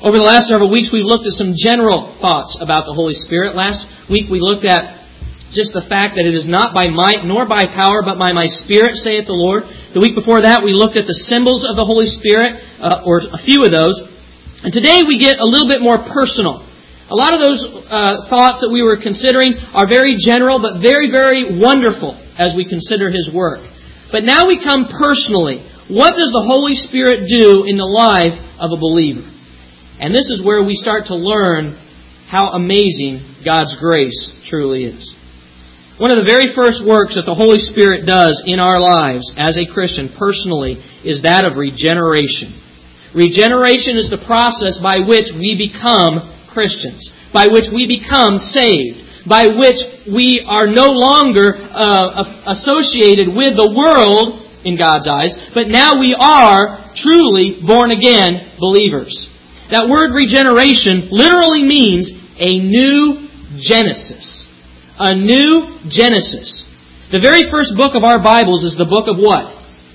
Over the last several weeks, we've looked at some general thoughts about the Holy Spirit. Last week, we looked at just the fact that it is not by might nor by power, but by my Spirit, saith the Lord. The week before that, we looked at the symbols of the Holy Spirit, or a few of those. And today, we get a little bit more personal. A lot of those thoughts that we were considering are very general, but very, very wonderful as we consider His work. But now we come personally. What does the Holy Spirit do in the life of a believer? And this is where we start to learn how amazing God's grace truly is. One of the very first works that the Holy Spirit does in our lives as a Christian personally is that of regeneration. Regeneration is the process by which we become Christians, by which we become saved, by which we are no longer associated with the world in God's eyes, but now we are truly born-again believers. That word regeneration literally means a new Genesis. A new Genesis. The very first book of our Bibles is the book of what?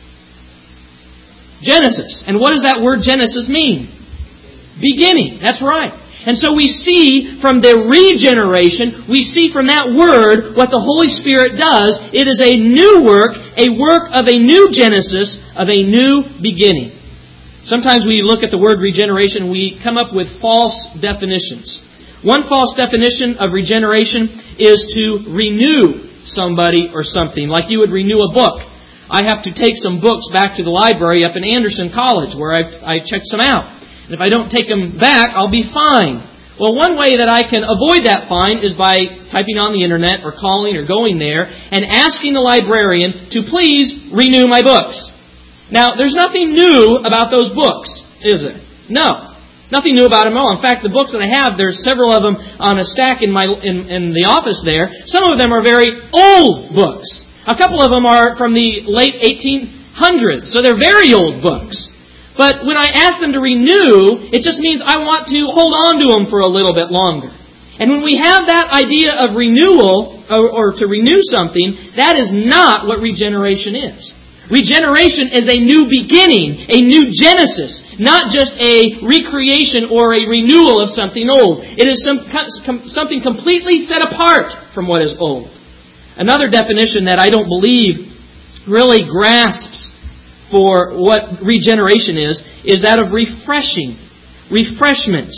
Genesis. And what does that word Genesis mean? Beginning. That's right. And so we see from the regeneration, we see from that word what the Holy Spirit does. It is a new work, a work of a new Genesis, of a new beginning. Sometimes we look at the word regeneration, we come up with false definitions. One false definition of regeneration is to renew somebody or something, like you would renew a book. I have to take some books back to the library up in Anderson College where I checked some out. And if I don't take them back, I'll be fined. Well, one way that I can avoid that fine is by typing on the internet or calling or going there and asking the librarian to please renew my books. Now, there's nothing new about those books, is there? No. Nothing new about them at all. In fact, the books that I have, there's several of them on a stack in the office there. Some of them are very old books. A couple of them are from the late 1800s, so they're very old books. But when I ask them to renew, it just means I want to hold on to them for a little bit longer. And when we have that idea of renewal, or to renew something, that is not what regeneration is. Regeneration is a new beginning, a new Genesis, not just a recreation or a renewal of something old. It is something completely set apart from what is old. Another definition that I don't believe really grasps for what regeneration is that of refreshing, refreshment.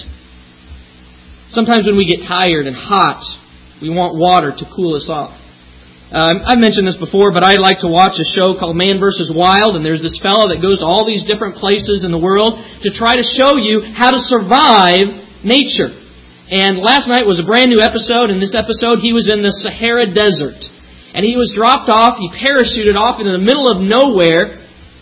Sometimes when we get tired and hot, we want water to cool us off. I've mentioned this before, but I like to watch a show called Man vs. Wild, and there's this fellow that goes to all these different places in the world to try to show you how to survive nature. And last night was a brand new episode. In this episode, he was in the Sahara Desert. And he was dropped off, he parachuted off into the middle of nowhere.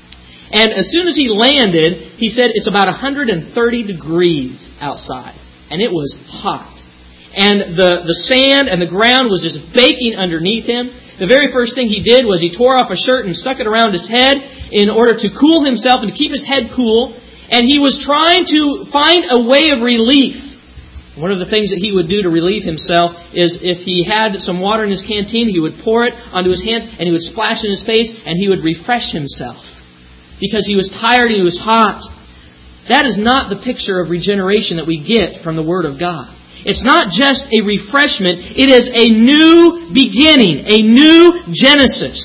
And as soon as he landed, he said it's about 130 degrees outside. And it was hot. And the sand and the ground was just baking underneath him. The very first thing he did was he tore off a shirt and stuck it around his head in order to cool himself and to keep his head cool. And he was trying to find a way of relief. One of the things that he would do to relieve himself is if he had some water in his canteen, he would pour it onto his hands and he would splash in his face and he would refresh himself. Because he was tired and he was hot. That is not the picture of regeneration that we get from the Word of God. It's not just a refreshment, it is a new beginning, a new Genesis.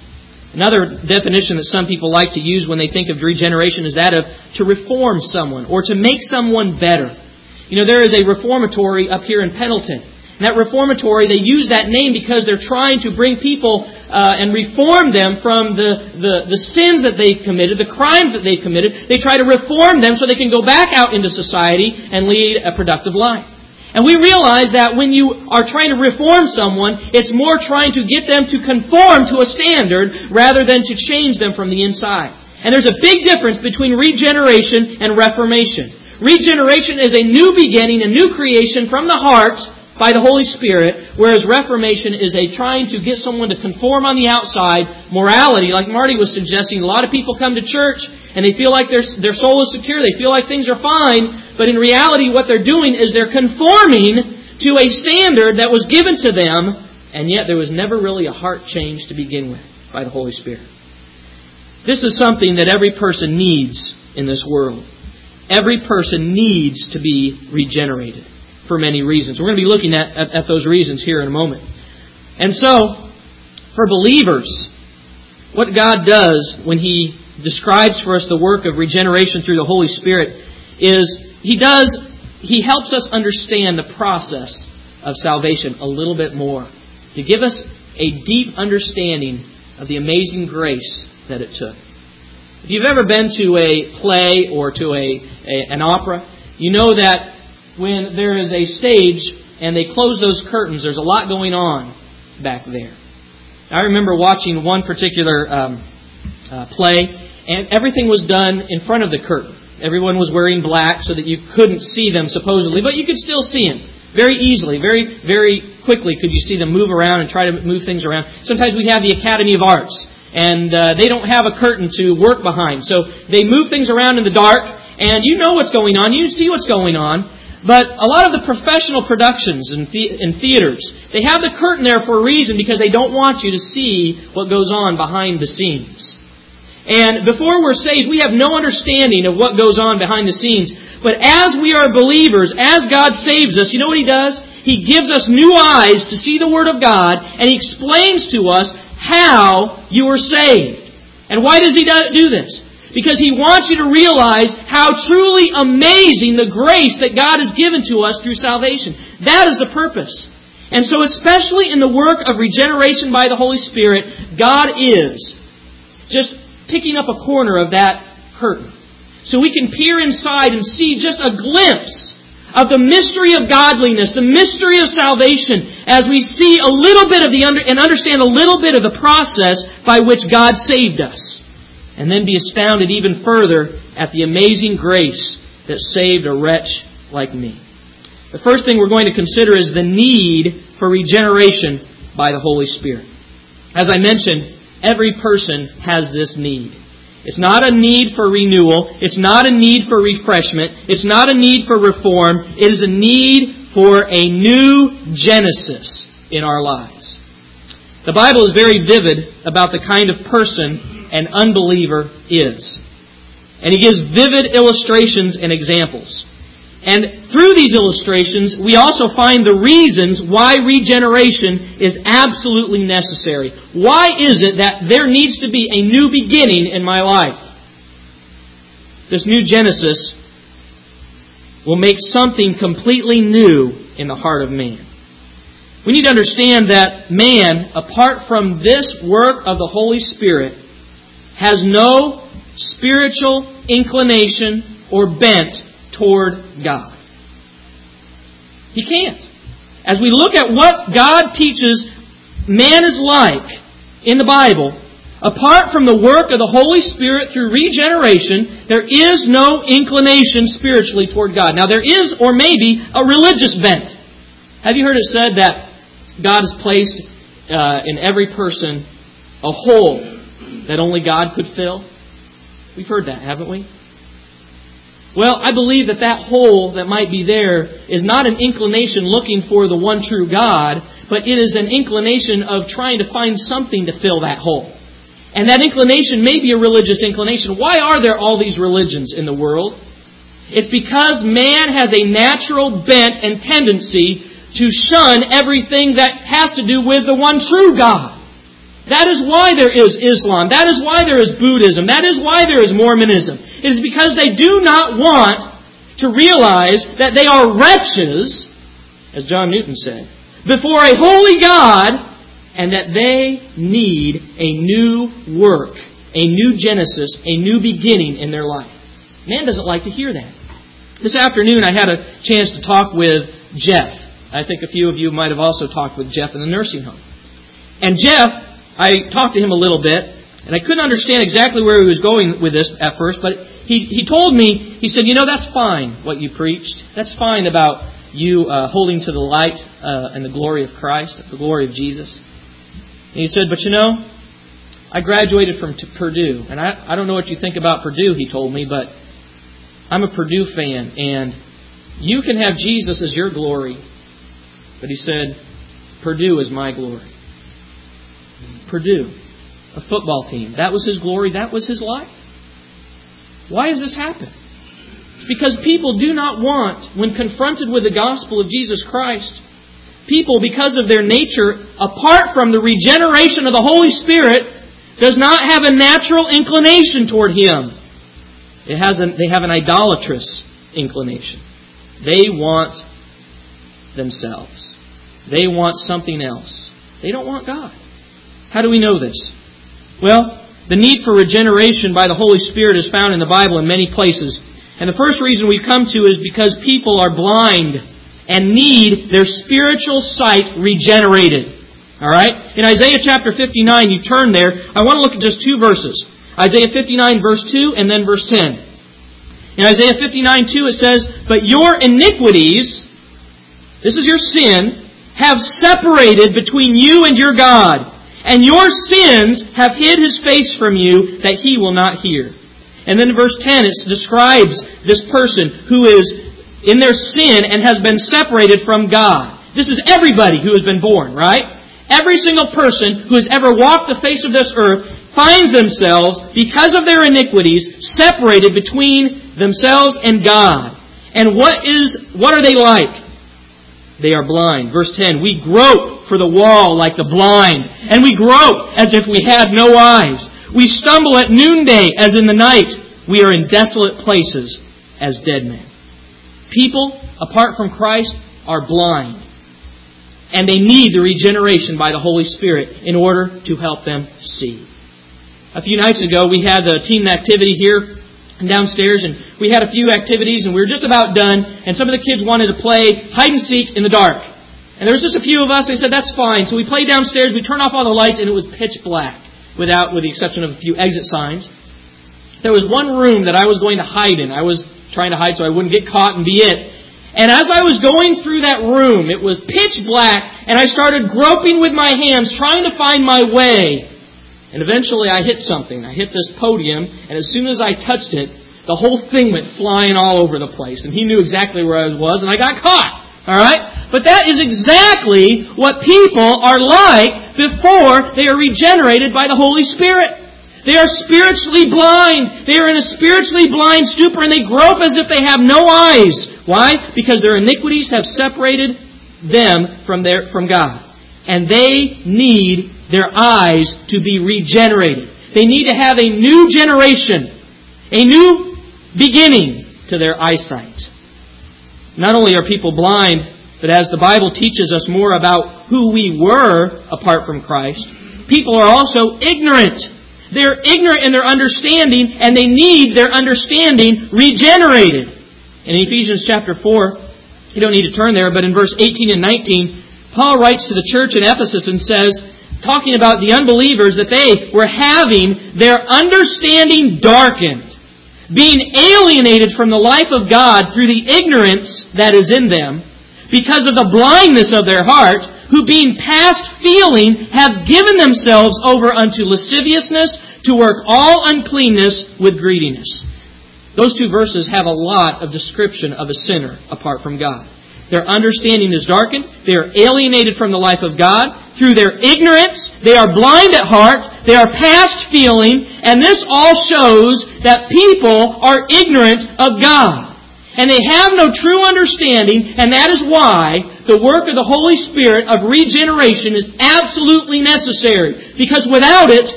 Another definition that some people like to use when they think of regeneration is that of to reform someone or to make someone better. You know, there is a reformatory up here in Pendleton. And that reformatory, they use that name because they're trying to bring people and reform them from the sins that they've committed, the crimes that they've committed. They try to reform them so they can go back out into society and lead a productive life. And we realize that when you are trying to reform someone, it's more trying to get them to conform to a standard rather than to change them from the inside. And there's a big difference between regeneration and reformation. Regeneration is a new beginning, a new creation from the heart by the Holy Spirit, whereas reformation is a trying to get someone to conform on the outside, morality, like Marty was suggesting. A lot of people come to church and they feel like their soul is secure, they feel like things are fine, but in reality what they're doing is they're conforming to a standard that was given to them, and yet there was never really a heart change to begin with by the Holy Spirit. This is something that every person needs in this world. every person needs to be regenerated for many reasons. We're going to be looking at those reasons here in a moment. And so, for believers, what God does when He describes for us the work of regeneration through the Holy Spirit is He helps us understand the process of salvation a little bit more, to give us a deep understanding of the amazing grace that it took. If you've ever been to a play or to an opera, you know that when there is a stage and they close those curtains, there's a lot going on back there. I remember watching one particular play, and everything was done in front of the curtain. Everyone was wearing black so that you couldn't see them supposedly, but you could still see them very easily, very, very quickly could you see them move around and try to move things around. Sometimes we have the Academy of Arts, and they don't have a curtain to work behind. So they move things around in the dark, and you know what's going on, you see what's going on. But a lot of the professional productions in theaters, they have the curtain there for a reason, because they don't want you to see what goes on behind the scenes. And before we're saved, we have no understanding of what goes on behind the scenes. But as we are believers, as God saves us, you know what He does? He gives us new eyes to see the Word of God, and He explains to us how you are saved. And why does He do this? Because He wants you to realize how truly amazing the grace that God has given to us through salvation. That is the purpose. And so especially in the work of regeneration by the Holy Spirit, God is just picking up a corner of that curtain. So we can peer inside and see just a glimpse of the mystery of godliness, the mystery of salvation, as we see a little bit of and understand a little bit of the process by which God saved us. And then be astounded even further at the amazing grace that saved a wretch like me. The first thing we're going to consider is the need for regeneration by the Holy Spirit. As I mentioned, every person has this need. It's not a need for renewal. It's not a need for refreshment. It's not a need for reform. It is a need for a new Genesis in our lives. The Bible is very vivid about the kind of person an unbeliever is. And He gives vivid illustrations and examples. And through these illustrations, we also find the reasons why regeneration is absolutely necessary. Why is it that there needs to be a new beginning in my life? This new Genesis will make something completely new in the heart of man. We need to understand that man, apart from this work of the Holy Spirit, has no spiritual inclination or bent toward God. He can't. As we look at what God teaches man is like in the Bible, apart from the work of the Holy Spirit through regeneration, there is no inclination spiritually toward God. Now there is, or maybe, a religious bent. Have you heard it said that God has placed in every person a hole that only God could fill? We've heard that, haven't we? Well, I believe that hole that might be there is not an inclination looking for the one true God, but it is an inclination of trying to find something to fill that hole. And that inclination may be a religious inclination. Why are there all these religions in the world? It's because man has a natural bent and tendency to shun everything that has to do with the one true God. That is why there is Islam. That is why there is Buddhism. That is why there is Mormonism. It is because they do not want to realize that they are wretches, as John Newton said, before a holy God, and that they need a new work, a new Genesis, a new beginning in their life. Man doesn't like to hear that. This afternoon I had a chance to talk with Jeff. I think a few of you might have also talked with Jeff in the nursing home. And Jeff, I talked to him a little bit, and I couldn't understand exactly where he was going with this at first, but he told me, he said, that's fine, what you preached. That's fine about you holding to the light and the glory of Christ, the glory of Jesus. And he said, but I graduated from Purdue, and I don't know what you think about Purdue, he told me, but I'm a Purdue fan, and you can have Jesus as your glory, but he said, Purdue is my glory. Purdue, a football team. That was his glory. That was his life. Why has this happened? It's because people do not want, when confronted with the gospel of Jesus Christ, people, because of their nature, apart from the regeneration of the Holy Spirit, does not have a natural inclination toward Him. They have an idolatrous inclination. They want themselves. They want something else. They don't want God. How do we know this? Well, the need for regeneration by the Holy Spirit is found in the Bible in many places. And the first reason we've come to is because people are blind and need their spiritual sight regenerated. Alright? In Isaiah chapter 59, you turn there. I want to look at just two verses. Isaiah 59 verse 2 and then verse 10. In Isaiah 59:2 it says, "But your iniquities," this is your sin, "have separated between you and your God, and your sins have hid His face from you, that He will not hear." And then in verse 10 it describes this person who is in their sin and has been separated from God. This is everybody who has been born, right? Every single person who has ever walked the face of this earth finds themselves, because of their iniquities, separated between themselves and God. And what are they like? They are blind. Verse 10, "We grope for the wall like the blind, and we grope as if we had no eyes. We stumble at noonday as in the night. We are in desolate places as dead men." People, apart from Christ, are blind. And they need the regeneration by the Holy Spirit in order to help them see. A few nights ago, we had a team activity here downstairs, and we had a few activities, and we were just about done, and some of the kids wanted to play hide and seek in the dark. And there was just a few of us, and we said, that's fine. So we played downstairs, we turned off all the lights, and it was pitch black, with the exception of a few exit signs. There was one room that I was going to hide in. I was trying to hide so I wouldn't get caught and be it. And as I was going through that room, it was pitch black, and I started groping with my hands, trying to find my way. And eventually I hit something. I hit this podium, and as soon as I touched it, the whole thing went flying all over the place. And he knew exactly where I was, and I got caught. Alright? But that is exactly what people are like before they are regenerated by the Holy Spirit. They are spiritually blind. They are in a spiritually blind stupor, and they grope as if they have no eyes. Why? Because their iniquities have separated them from God. And they need their eyes to be regenerated. They need to have a new generation, a new beginning to their eyesight. Not only are people blind, but as the Bible teaches us more about who we were apart from Christ, people are also ignorant. They're ignorant in their understanding, and they need their understanding regenerated. In Ephesians chapter 4, you don't need to turn there, but in verse 18 and 19, Paul writes to the church in Ephesus and says, talking about the unbelievers, that they were having their understanding darkened, being alienated from the life of God through the ignorance that is in them, because of the blindness of their heart, who being past feeling have given themselves over unto lasciviousness, to work all uncleanness with greediness. Those two verses have a lot of description of a sinner apart from God. Their understanding is darkened. They are alienated from the life of God. Through their ignorance, they are blind at heart. They are past feeling. And this all shows that people are ignorant of God. And they have no true understanding. And that is why the work of the Holy Spirit of regeneration is absolutely necessary. Because without it,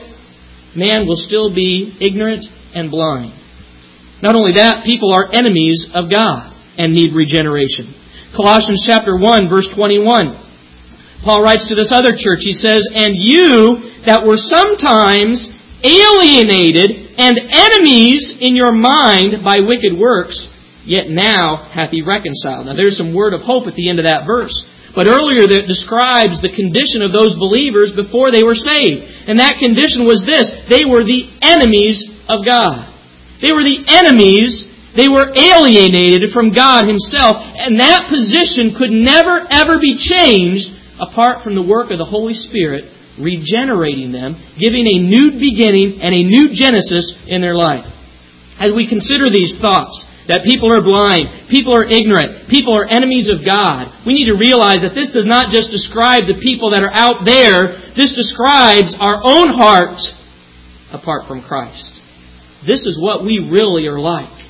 man will still be ignorant and blind. Not only that, people are enemies of God and need regeneration. Colossians chapter 1, verse 21. Paul writes to this other church, he says, "And you that were sometimes alienated and enemies in your mind by wicked works, yet now hath He reconciled." Now there's some word of hope at the end of that verse. But earlier that describes the condition of those believers before they were saved. And that condition was this: they were the enemies of God. They were the enemies. They were alienated from God Himself. And that position could never, ever be changed apart from the work of the Holy Spirit regenerating them, giving a new beginning and a new genesis in their life. As we consider these thoughts, that people are blind, people are ignorant, people are enemies of God, we need to realize that this does not just describe the people that are out there. This describes our own heart apart from Christ. This is what we really are like.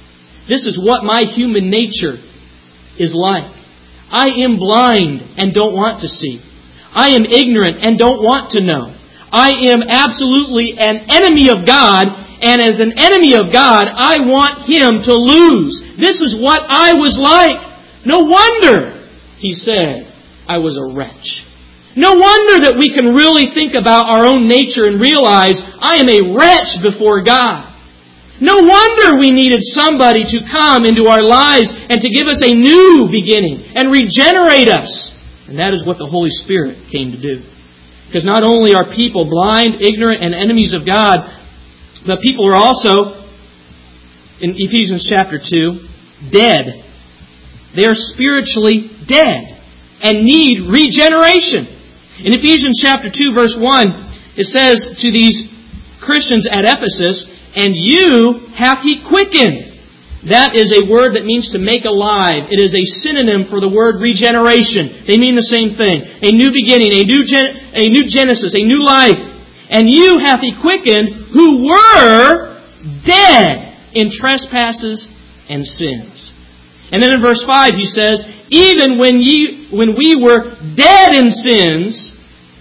This is what my human nature is like. I am blind and don't want to see. I am ignorant and don't want to know. I am absolutely an enemy of God, and as an enemy of God, I want Him to lose. This is what I was like. No wonder, he said, I was a wretch. No wonder that we can really think about our own nature and realize I am a wretch before God. No wonder we needed somebody to come into our lives and to give us a new beginning and regenerate us. And that is what the Holy Spirit came to do. Because not only are people blind, ignorant, and enemies of God, but people are also, in Ephesians chapter 2, dead. They are spiritually dead and need regeneration. In Ephesians chapter 2, verse 1, it says to these Christians at Ephesus, "And you hath He quickened." That is a word that means to make alive. It is a synonym for the word regeneration. They mean the same thing. A new beginning, a new Genesis, a new life. "And you hath He quickened who were dead in trespasses and sins." And then in verse 5 he says, "Even when we were dead in sins,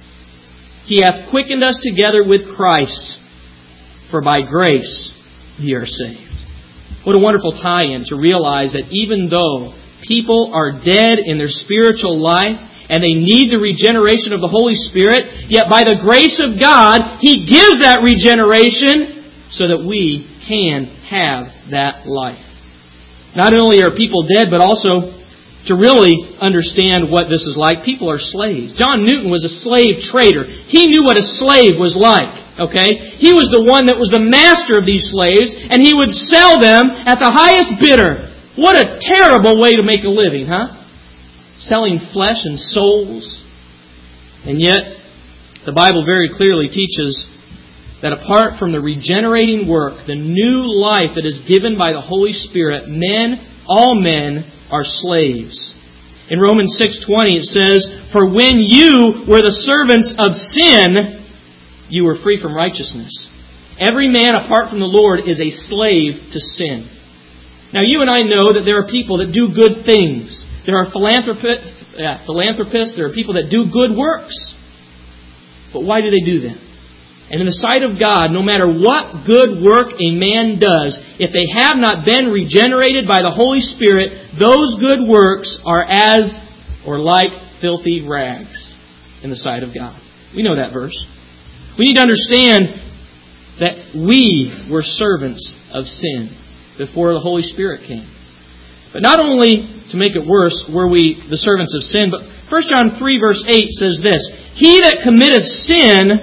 He hath quickened us together with Christ. For by grace ye are saved." What a wonderful tie-in to realize that even though people are dead in their spiritual life and they need the regeneration of the Holy Spirit, yet by the grace of God, He gives that regeneration so that we can have that life. Not only are people dead, but also to really understand what this is like, people are slaves. John Newton was a slave trader. He knew what a slave was like. Okay? He was the one that was the master of these slaves, and he would sell them at the highest bidder. What a terrible way to make a living, huh? Selling flesh and souls. And yet, the Bible very clearly teaches that apart from the regenerating work, the new life that is given by the Holy Spirit, all men are slaves. In Romans 6:20 it says, "For when you were the servants of sin, you were free from righteousness." Every man apart from the Lord is a slave to sin. Now you and I know that there are people that do good things. There are philanthropists. There are people that do good works. But why do they do them? And in the sight of God, no matter what good work a man does, if they have not been regenerated by the Holy Spirit, those good works are as or like filthy rags in the sight of God. We know that verse. We need to understand that we were servants of sin before the Holy Spirit came. But not only, to make it worse, were we the servants of sin, but 1 John 3 verse 8 says this, "He that committeth sin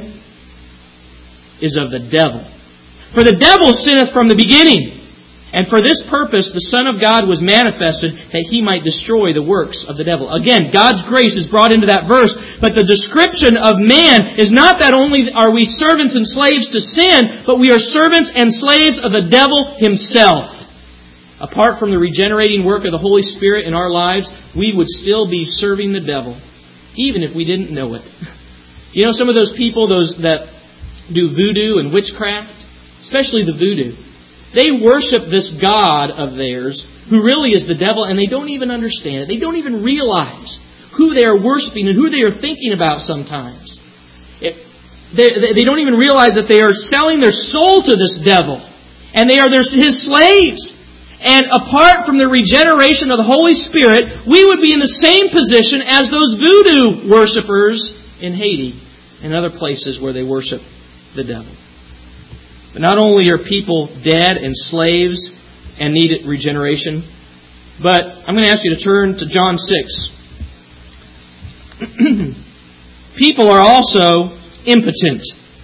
is of the devil. For the devil sinneth from the beginning. And for this purpose the Son of God was manifested, that He might destroy the works of the devil." Again, God's grace is brought into that verse, but the description of man is not that only are we servants and slaves to sin, but we are servants and slaves of the devil himself. Apart from the regenerating work of the Holy Spirit in our lives, we would still be serving the devil, even if we didn't know it. You know, some of those people, those that do voodoo and witchcraft, especially the voodoo, they worship this god of theirs who really is the devil, and they don't even understand it. They don't even realize who they are worshiping and who they are thinking about sometimes. They don't even realize that they are selling their soul to this devil, and they are his slaves. And apart from the regeneration of the Holy Spirit, we would be in the same position as those voodoo worshippers in Haiti and other places where they worship the devil. But not only are people dead and slaves and need regeneration, but I'm going to ask you to turn to John 6. People are also impotent,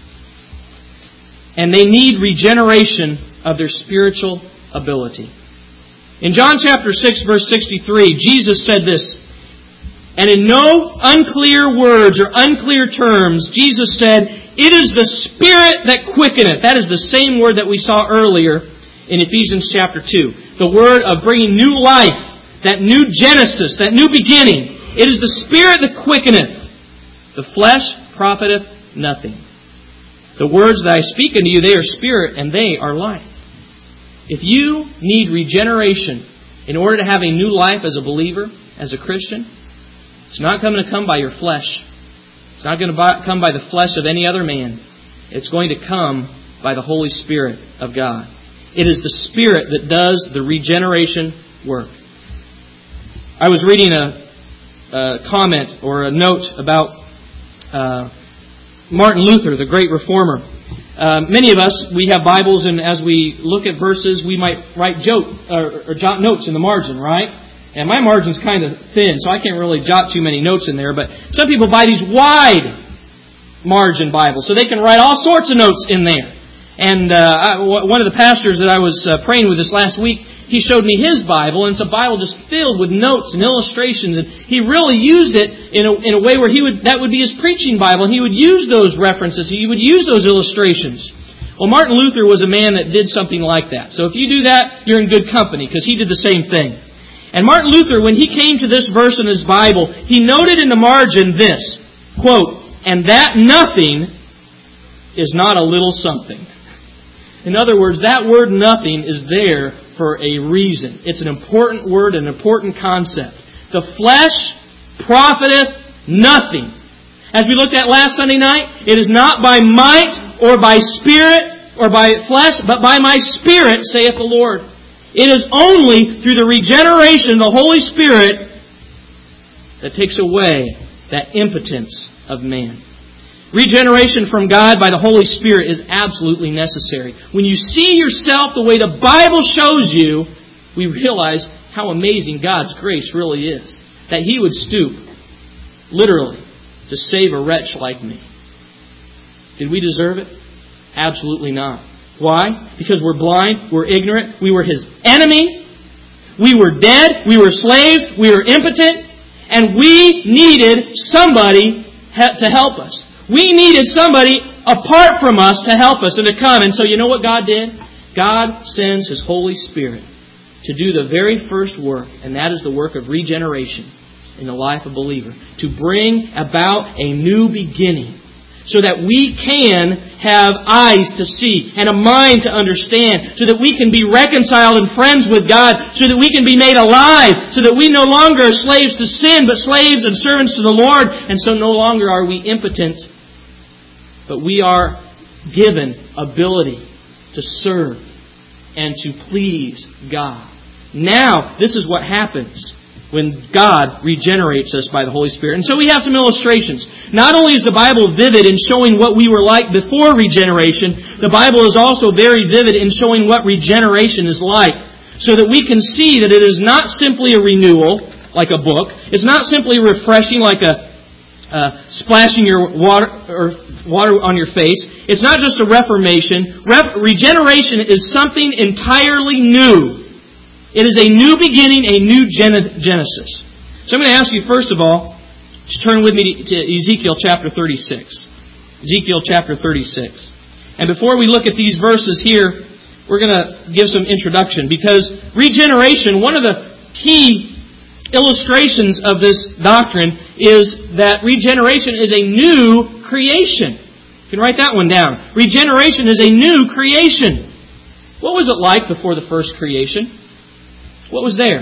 and they need regeneration of their spiritual ability. In John chapter 6, verse 63, Jesus said this, and in no unclear words or unclear terms, Jesus said, "It is the Spirit that quickeneth." That is the same word that we saw earlier in Ephesians chapter 2. The word of bringing new life, that new Genesis, that new beginning. It is the Spirit that quickeneth. The flesh profiteth nothing. The words that I speak unto you, they are spirit and they are life. If you need regeneration in order to have a new life as a believer, as a Christian, it's not going to come by your flesh. It's not going to come by the flesh of any other man. It's going to come by the Holy Spirit of God. It is the Spirit that does the regeneration work. I was reading a comment or a note about Martin Luther, the great reformer. Many of us, we have Bibles, and as we look at verses, we might write jot notes in the margin, right? And my margin's kind of thin, so I can't really jot too many notes in there. But some people buy these wide margin Bibles, so they can write all sorts of notes in there. And one of the pastors that I was praying with this last week, he showed me his Bible, and it's a Bible just filled with notes and illustrations. And he really used it in a way where that would be his preaching Bible, and he would use those references, he would use those illustrations. Well, Martin Luther was a man that did something like that. So if you do that, you're in good company, because he did the same thing. And Martin Luther, when he came to this verse in his Bible, he noted in the margin this, quote, "And that nothing is not a little something." In other words, that word nothing is there for a reason. It's an important word, an important concept. The flesh profiteth nothing. As we looked at last Sunday night, it is not by might or by spirit or by flesh, but by my Spirit, saith the Lord. It is only through the regeneration of the Holy Spirit that takes away that impotence of man. Regeneration from God by the Holy Spirit is absolutely necessary. When you see yourself the way the Bible shows you, we realize how amazing God's grace really is. That He would stoop, literally, to save a wretch like me. Did we deserve it? Absolutely not. Why? Because we're blind, we're ignorant, we were His enemy, we were dead, we were slaves, we were impotent, and we needed somebody to help us. We needed somebody apart from us to help us and to come. And so you know what God did? God sends His Holy Spirit to do the very first work, and that is the work of regeneration in the life of a believer. To bring about a new beginning, so that we can have eyes to see and a mind to understand, so that we can be reconciled and friends with God, so that we can be made alive, so that we no longer are slaves to sin, but slaves and servants to the Lord, and so no longer are we impotent, but we are given ability to serve and to please God. Now, this is what happens when God regenerates us by the Holy Spirit. And so we have some illustrations. Not only is the Bible vivid in showing what we were like before regeneration, the Bible is also very vivid in showing what regeneration is like, so that we can see that it is not simply a renewal, like a book. It's not simply refreshing, like a splashing your water on your face. It's not just a reformation. Regeneration is something entirely new. It is a new beginning, a new Genesis. So I'm going to ask you, first of all, to turn with me to Ezekiel chapter 36. Ezekiel chapter 36. And before we look at these verses here, we're going to give some introduction, because regeneration, one of the key illustrations of this doctrine is that regeneration is a new creation. You can write that one down. Regeneration is a new creation. What was it like before the first creation? What was there?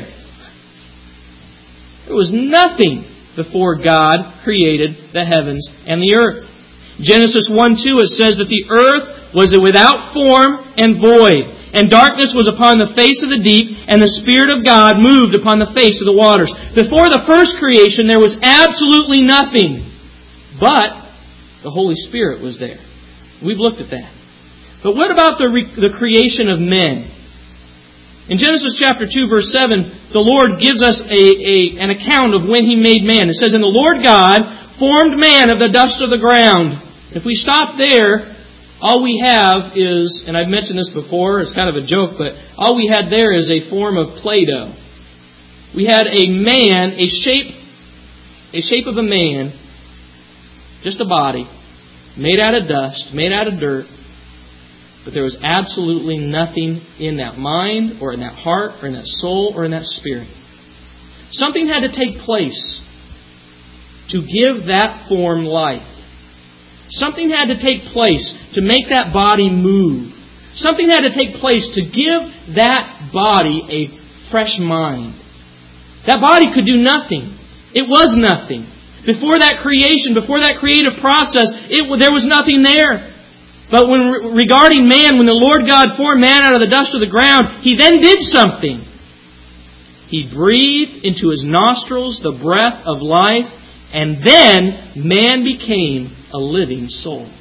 There was nothing before God created the heavens and the earth. Genesis 1:2, it says that the earth was without form and void, and darkness was upon the face of the deep, and the Spirit of God moved upon the face of the waters. Before the first creation, there was absolutely nothing. But the Holy Spirit was there. We've looked at that. But what about the creation of men? In Genesis chapter 2, verse 7, the Lord gives us an account of when He made man. It says, "And the Lord God formed man of the dust of the ground." If we stop there, all we have is, and I've mentioned this before, it's kind of a joke, but all we had there is a form of Play-Doh. We had a man, a shape of a man, just a body, made out of dust, made out of dirt, but there was absolutely nothing in that mind, or in that heart, or in that soul, or in that spirit. Something had to take place to give that form life. Something had to take place to make that body move. Something had to take place to give that body a fresh mind. That body could do nothing. It was nothing. Before that creation, before that creative process, there was nothing there. But regarding man, when the Lord God formed man out of the dust of the ground, He then did something. He breathed into his nostrils the breath of life, and then man became a living soul.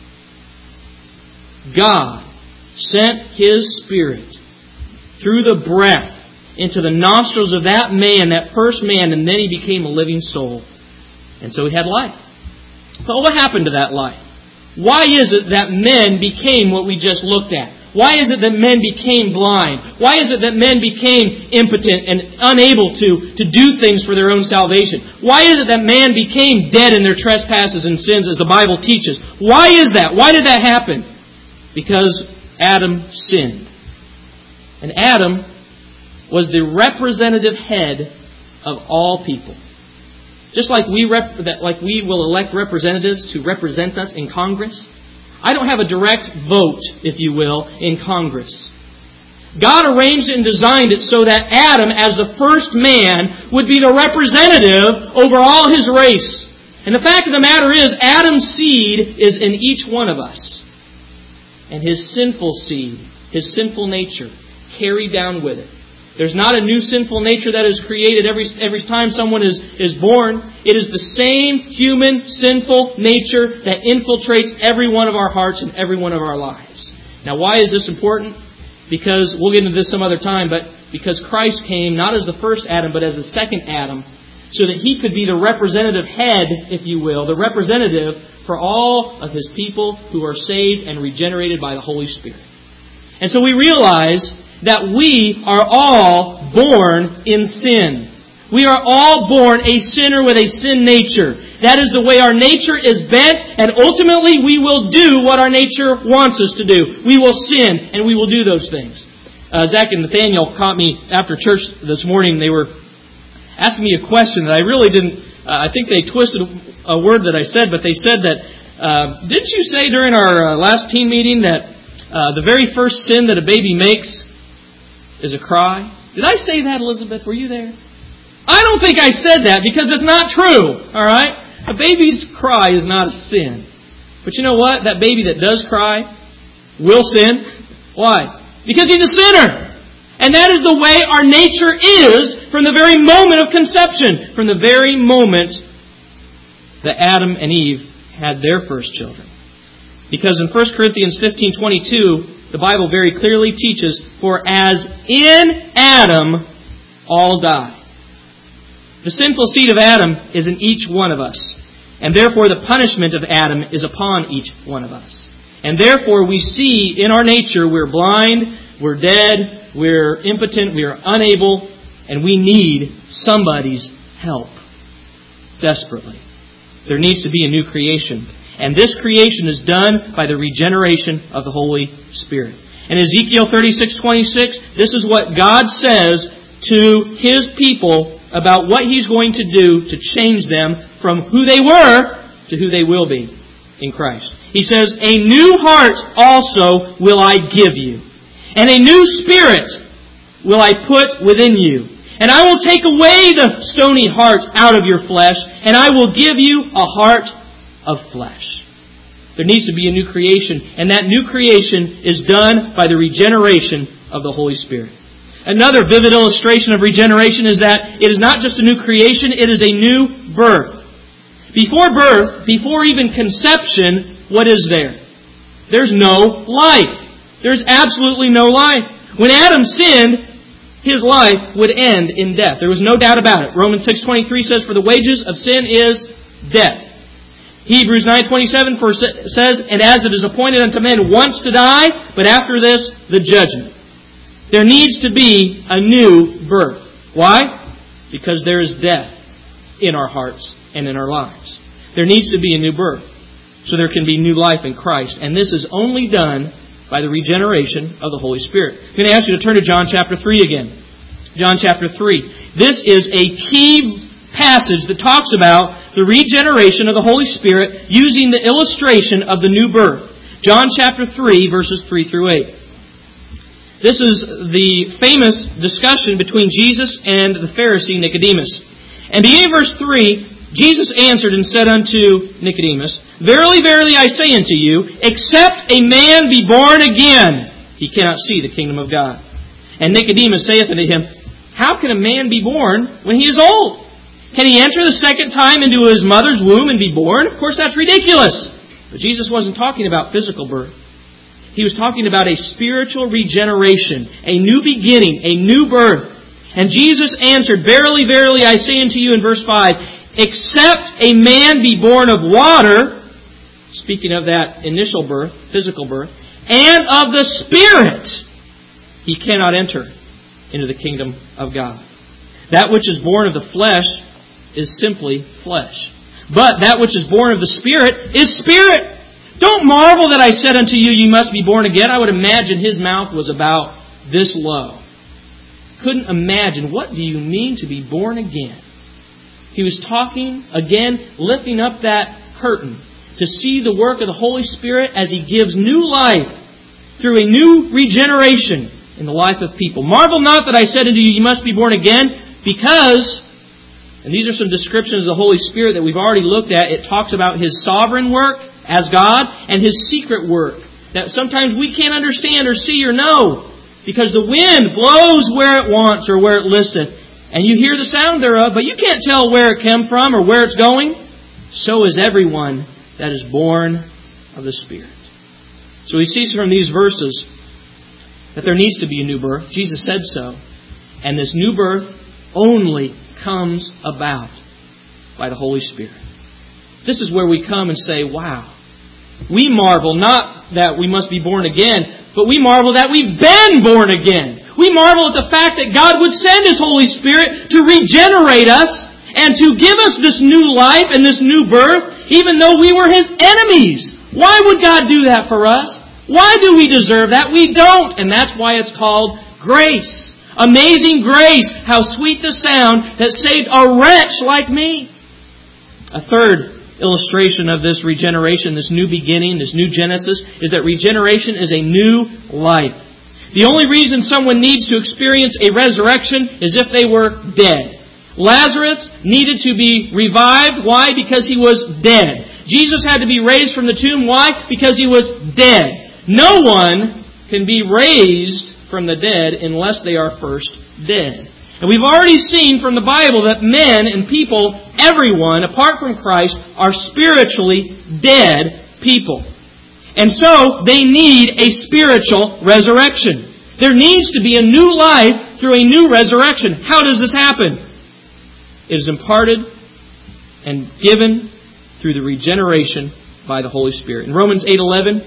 God sent His Spirit through the breath into the nostrils of that man, that first man, and then he became a living soul. And so he had life. But what happened to that life? Why is it that men became what we just looked at? Why is it that men became blind? Why is it that men became impotent and unable to do things for their own salvation? Why is it that man became dead in their trespasses and sins, as the Bible teaches? Why is that? Why did that happen? Because Adam sinned. And Adam was the representative head of all people. Just like we will elect representatives to represent us in Congress, I don't have a direct vote, if you will, in Congress. God arranged it and designed it so that Adam, as the first man, would be the representative over all his race. And the fact of the matter is, Adam's seed is in each one of us. And his sinful seed, his sinful nature, carried down with it. There's not a new sinful nature that is created every time someone is born. It is the same human sinful nature that infiltrates every one of our hearts and every one of our lives. Now, why is this important? Because, we'll get into this some other time, but because Christ came not as the first Adam, but as the second Adam, so that He could be the representative head, if you will, the representative for all of His people who are saved and regenerated by the Holy Spirit. And so we realize that we are all born in sin. We are all born a sinner with a sin nature. That is the way our nature is bent, and ultimately we will do what our nature wants us to do. We will sin, and we will do those things. Zach and Nathaniel caught me after church this morning. They were asking me a question that I really didn't... I think they twisted a word that I said, but they said that... didn't you say during our last teen meeting that the very first sin that a baby makes is a cry? Did I say that, Elizabeth? Were you there? I don't think I said that because it's not true. Alright? A baby's cry is not a sin. But you know what? That baby that does cry will sin. Why? Because he's a sinner. And that is the way our nature is from the very moment of conception. From the very moment that Adam and Eve had their first children. Because in 1 Corinthians 15:22, the Bible very clearly teaches, "For as in Adam all die." The sinful seed of Adam is in each one of us. And therefore the punishment of Adam is upon each one of us. And therefore we see in our nature we're blind, we're dead, we're impotent, we are unable, and we need somebody's help. Desperately. There needs to be a new creation. And this creation is done by the regeneration of the Holy Spirit. In Ezekiel 36:26, this is what God says to His people about what He's going to do to change them from who they were to who they will be in Christ. He says, "A new heart also will I give you, and a new spirit will I put within you. And I will take away the stony heart out of your flesh, and I will give you a heart of flesh." There needs to be a new creation, and that new creation is done by the regeneration of the Holy Spirit. Another vivid illustration of regeneration is that it is not just a new creation, it is a new birth. Before birth, before even conception, what is there? There's no life. There's absolutely no life. When Adam sinned, his life would end in death. There was no doubt about it. Romans 6:23 says, "For the wages of sin is death." Hebrews 9:27 says, "And as it is appointed unto men once to die, but after this, the judgment." There needs to be a new birth. Why? Because there is death in our hearts and in our lives. There needs to be a new birth, so there can be new life in Christ. And this is only done by the regeneration of the Holy Spirit. I'm going to ask you to turn to John chapter 3 again. John chapter 3. This is a key passage that talks about the regeneration of the Holy Spirit using the illustration of the new birth. John chapter 3, verses 3 through 8. This is the famous discussion between Jesus and the Pharisee Nicodemus. And beginning of verse 3, Jesus answered and said unto Nicodemus, Verily, verily, I say unto you, except a man be born again, he cannot see the kingdom of God. And Nicodemus saith unto him, How can a man be born when he is old? Can he enter the second time into his mother's womb and be born? Of course, that's ridiculous. But Jesus wasn't talking about physical birth. He was talking about a spiritual regeneration, a new beginning, a new birth. And Jesus answered, Verily, verily, I say unto you in verse 5, Except a man be born of water, speaking of that initial birth, physical birth, and of the Spirit, he cannot enter into the kingdom of God. That which is born of the flesh is simply flesh. But that which is born of the Spirit is spirit. Don't marvel that I said unto you, you must be born again. I would imagine his mouth was about this low. Couldn't imagine, what do you mean to be born again? He was talking, again, lifting up that curtain to see the work of the Holy Spirit as He gives new life through a new regeneration in the life of people. Marvel not that I said unto you, you must be born again, because, and these are some descriptions of the Holy Spirit that we've already looked at, it talks about His sovereign work as God, and His secret work that sometimes we can't understand or see or know, because the wind blows where it wants or where it listeth, and you hear the sound thereof, but you can't tell where it came from or where it's going. So is everyone that is born of the Spirit. So we see from these verses that there needs to be a new birth. Jesus said so. And this new birth only comes about by the Holy Spirit. This is where we come and say, wow. We marvel not that we must be born again, but we marvel that we've been born again. We marvel at the fact that God would send His Holy Spirit to regenerate us and to give us this new life and this new birth, even though we were His enemies. Why would God do that for us? Why do we deserve that? We don't. And that's why it's called grace. Amazing grace. How sweet the sound that saved a wretch like me. A third illustration of this regeneration, this new beginning, this new Genesis, is that regeneration is a new life. The only reason someone needs to experience a resurrection is if they were dead. Lazarus needed to be revived. Why? Because he was dead. Jesus had to be raised from the tomb. Why? Because he was dead. No one can be raised from the dead unless they are first dead. And we've already seen from the Bible that men and people, everyone, apart from Christ, are spiritually dead people. And so, they need a spiritual resurrection. There needs to be a new life through a new resurrection. How does this happen? It is imparted and given through the regeneration by the Holy Spirit. In Romans 8:11,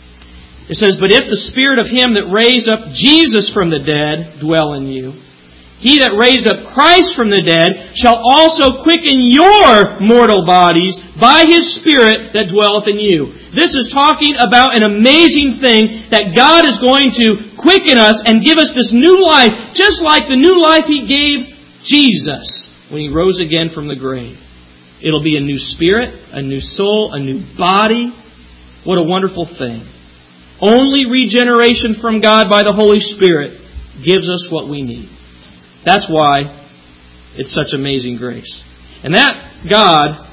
it says, But if the Spirit of Him that raised up Jesus from the dead dwell in you, He that raised up Christ from the dead shall also quicken your mortal bodies by His Spirit that dwelleth in you. This is talking about an amazing thing that God is going to quicken us and give us this new life, just like the new life He gave Jesus when He rose again from the grave. It'll be a new spirit, a new soul, a new body. What a wonderful thing. Only regeneration from God by the Holy Spirit gives us what we need. That's why it's such amazing grace. And that God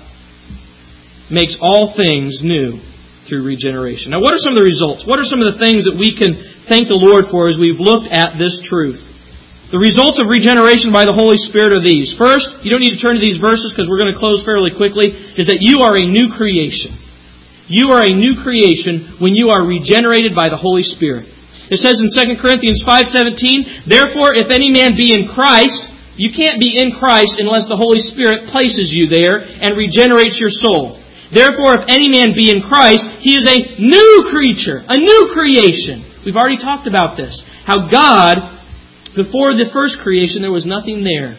makes all things new through regeneration. Now, what are some of the results? What are some of the things that we can thank the Lord for as we've looked at this truth? The results of regeneration by the Holy Spirit are these. First, you don't need to turn to these verses because we're going to close fairly quickly, is that you are a new creation. You are a new creation when you are regenerated by the Holy Spirit. It says in 2 Corinthians 5:17, Therefore, if any man be in Christ, you can't be in Christ unless the Holy Spirit places you there and regenerates your soul. Therefore, if any man be in Christ, he is a new creature, a new creation. We've already talked about this. How God, before the first creation, there was nothing there.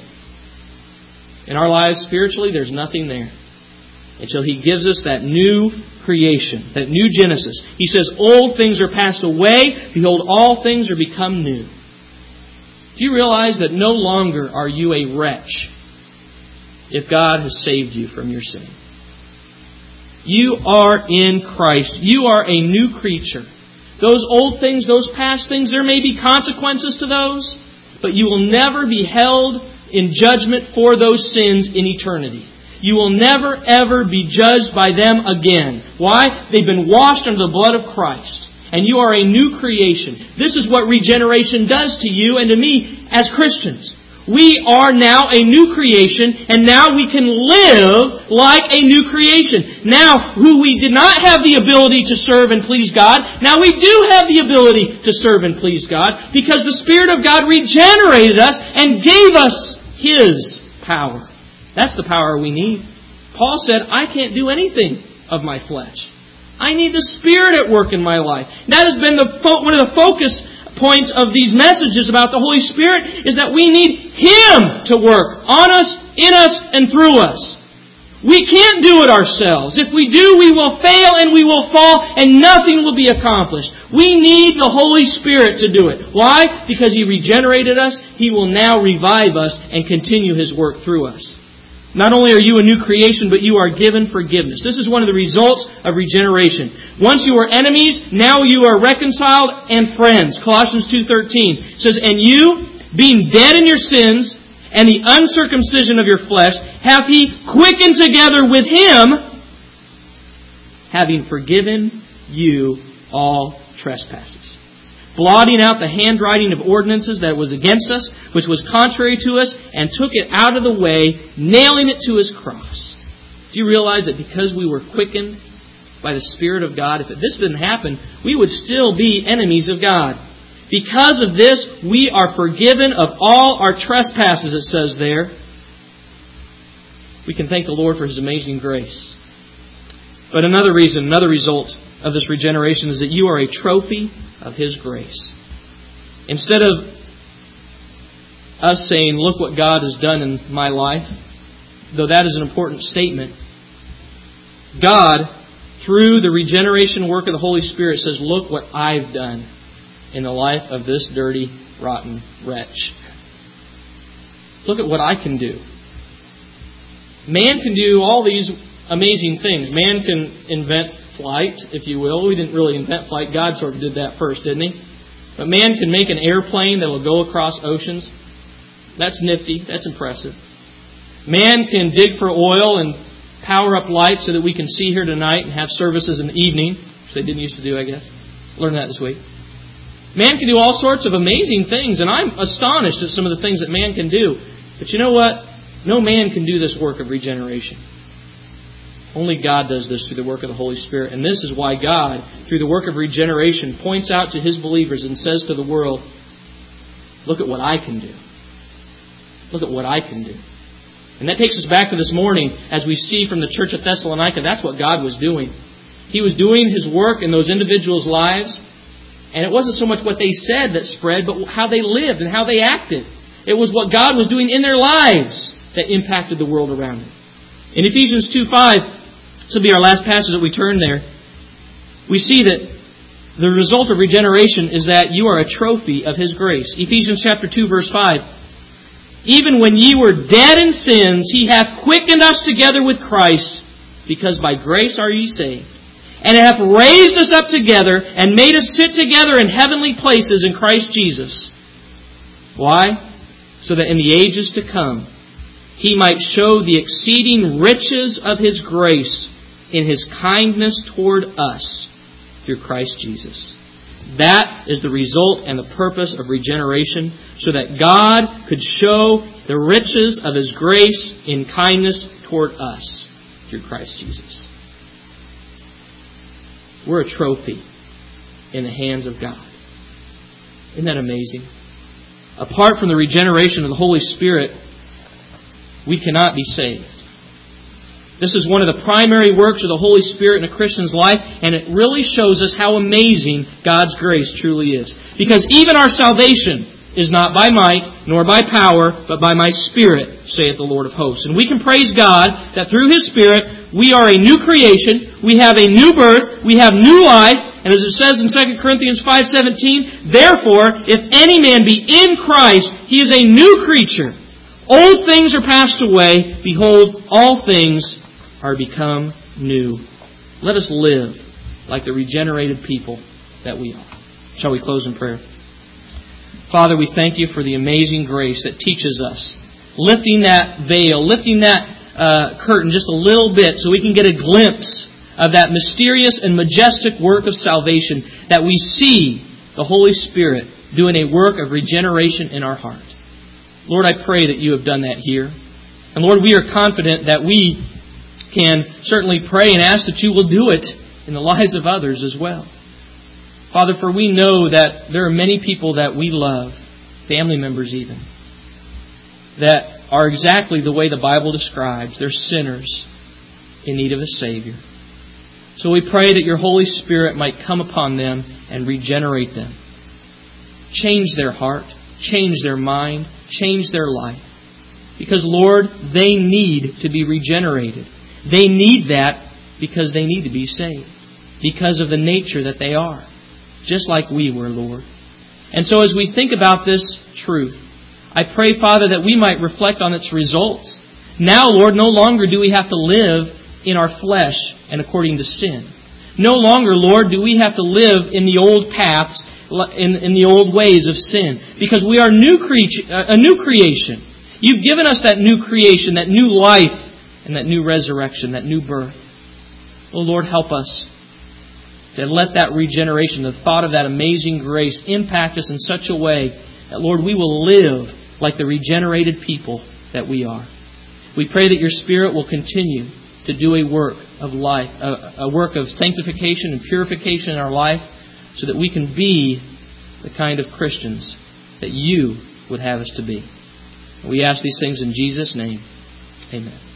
In our lives spiritually, there's nothing there. Until He gives us that new creation, that new Genesis. He says, Old things are passed away. Behold, all things are become new. Do you realize that no longer are you a wretch if God has saved you from your sin? You are in Christ. You are a new creature. Those old things, those past things, there may be consequences to those, but you will never be held in judgment for those sins in eternity. You will never, ever be judged by them again. Why? They've been washed under the blood of Christ. And you are a new creation. This is what regeneration does to you and to me as Christians. We are now a new creation, and now we can live like a new creation. Now, who we did not have the ability to serve and please God, now we do have the ability to serve and please God, because the Spirit of God regenerated us and gave us His power. That's the power we need. Paul said, I can't do anything of my flesh. I need the Spirit at work in my life. That has been one of the focus points of these messages about the Holy Spirit, is that we need Him to work on us, in us, and through us. We can't do it ourselves. If we do, we will fail and we will fall and nothing will be accomplished. We need the Holy Spirit to do it. Why? Because He regenerated us, He will now revive us and continue His work through us. Not only are you a new creation, but you are given forgiveness. This is one of the results of regeneration. Once you were enemies, now you are reconciled and friends. Colossians 2:13 says, And you, being dead in your sins and the uncircumcision of your flesh, hath He quickened together with Him, having forgiven you all trespasses. Blotting out the handwriting of ordinances that was against us, which was contrary to us, and took it out of the way, nailing it to His cross. Do you realize that because we were quickened by the Spirit of God, if this didn't happen, we would still be enemies of God? Because of this, we are forgiven of all our trespasses, it says there. We can thank the Lord for His amazing grace. But another reason, another result of this regeneration is that you are a trophy of His grace. Instead of us saying, look what God has done in my life, though that is an important statement, God, through the regeneration work of the Holy Spirit, says, look what I've done in the life of this dirty, rotten wretch. Look at what I can do. Man can do all these amazing things. Man can invent flight, if you will. We didn't really invent flight. God sort of did that first, didn't He? But man can make an airplane that will go across oceans. That's nifty. That's impressive. Man can dig for oil and power up lights so that we can see here tonight and have services in the evening, which they didn't used to do, I guess. Learned that this week. Man can do all sorts of amazing things, and I'm astonished at some of the things that man can do. But you know what? No man can do this work of regeneration. Only God does this through the work of the Holy Spirit. And this is why God, through the work of regeneration, points out to His believers and says to the world, look at what I can do. Look at what I can do. And that takes us back to this morning as we see from the church at Thessalonica. That's what God was doing. He was doing His work in those individuals' lives. And it wasn't so much what they said that spread, but how they lived and how they acted. It was what God was doing in their lives that impacted the world around them. In Ephesians 2:5, this will be our last passage that we turn there. We see that the result of regeneration is that you are a trophy of His grace. Ephesians chapter 2, verse 5. Even when ye were dead in sins, He hath quickened us together with Christ, because by grace are ye saved. And hath raised us up together and made us sit together in heavenly places in Christ Jesus. Why? So that in the ages to come, He might show the exceeding riches of His grace in His kindness toward us through Christ Jesus. That is the result and the purpose of regeneration, so that God could show the riches of His grace in kindness toward us through Christ Jesus. We're a trophy in the hands of God. Isn't that amazing? Apart from the regeneration of the Holy Spirit, we cannot be saved. This is one of the primary works of the Holy Spirit in a Christian's life, and it really shows us how amazing God's grace truly is. Because even our salvation is not by might, nor by power, but by my Spirit, saith the Lord of hosts. And we can praise God that through His Spirit, we are a new creation, we have a new birth, we have new life, and as it says in 2 Corinthians 5:17, therefore, if any man be in Christ, he is a new creature. Old things are passed away, behold, all things are become new. Let us live like the regenerated people that we are. Shall we close in prayer? Father, we thank You for the amazing grace that teaches us, lifting that veil, lifting that curtain just a little bit so we can get a glimpse of that mysterious and majestic work of salvation, that we see the Holy Spirit doing a work of regeneration in our heart. Lord, I pray that You have done that here. And Lord, we are confident that we can certainly pray and ask that You will do it in the lives of others as well. Father, for we know that there are many people that we love, family members even, that are exactly the way the Bible describes. They're sinners in need of a Savior. So we pray that Your Holy Spirit might come upon them and regenerate them. Change their heart, change their mind, change their life. Because, Lord, they need to be regenerated. They need that because they need to be saved. Because of the nature that they are. Just like we were, Lord. And so as we think about this truth, I pray, Father, that we might reflect on its results. Now, Lord, no longer do we have to live in our flesh and according to sin. No longer, Lord, do we have to live in the old paths, in the old ways of sin. Because we are a new creation. You've given us that new creation, that new life, and that new resurrection, that new birth. Oh, Lord, help us to let that regeneration, the thought of that amazing grace, impact us in such a way that, Lord, we will live like the regenerated people that we are. We pray that Your Spirit will continue to do a work of life, a work of sanctification and purification in our life, so that we can be the kind of Christians that You would have us to be. We ask these things in Jesus' name. Amen.